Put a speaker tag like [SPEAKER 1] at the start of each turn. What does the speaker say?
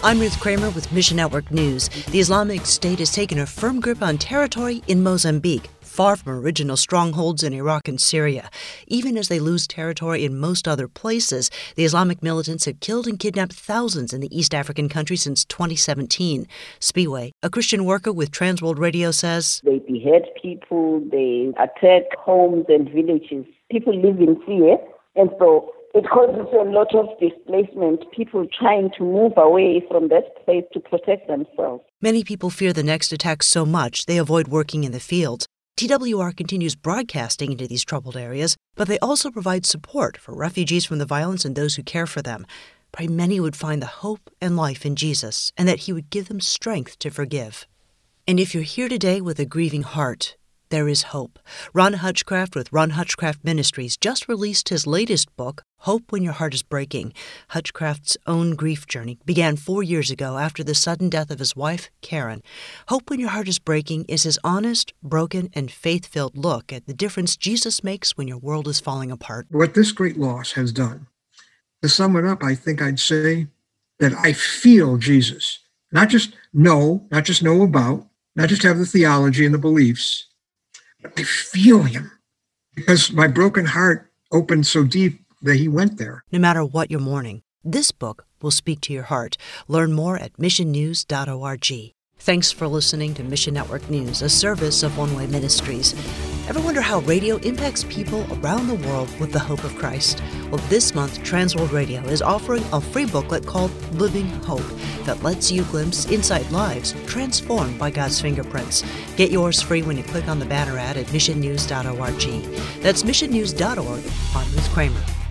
[SPEAKER 1] I'm Ruth Kramer with Mission Network News. The Islamic State has taken a firm grip on territory in Mozambique, far from original strongholds in Iraq and Syria. Even as they lose territory in most other places, the Islamic militants have killed and kidnapped thousands in the East African country since 2017. Spiwe, a Christian worker with Transworld Radio, says,
[SPEAKER 2] They behead people, they attack homes and villages. People live in fear, and so it causes a lot of displacement, people trying to move away from that place to protect themselves.
[SPEAKER 1] Many people fear the next attack so much they avoid working in the fields. TWR continues broadcasting into these troubled areas, but they also provide support for refugees from the violence and those who care for them. Pray many would find the hope and life in Jesus, and that He would give them strength to forgive. And if you're here today with a grieving heart, there is hope. Ron Hutchcraft with Ron Hutchcraft Ministries just released his latest book, Hope When Your Heart is Breaking. Hutchcraft's own grief journey began 4 years ago after the sudden death of his wife, Karen. Hope When Your Heart is Breaking is his honest, broken, and faith-filled look at the difference Jesus makes when your world is falling apart.
[SPEAKER 3] What this great loss has done, to sum it up, I think I'd say that I feel Jesus. Not just know about, not just have the theology and the beliefs, but I feel Him because my broken heart opened so deep that He went there.
[SPEAKER 1] No matter what you're mourning, this book will speak to your heart. Learn more at missionnews.org. Thanks for listening to Mission Network News, a service of One Way Ministries. Ever wonder how radio impacts people around the world with the hope of Christ? Well, this month, Transworld Radio is offering a free booklet called Living Hope that lets you glimpse inside lives transformed by God's fingerprints. Get yours free when you click on the banner ad at missionnews.org. That's missionnews.org. I'm Ruth Kramer.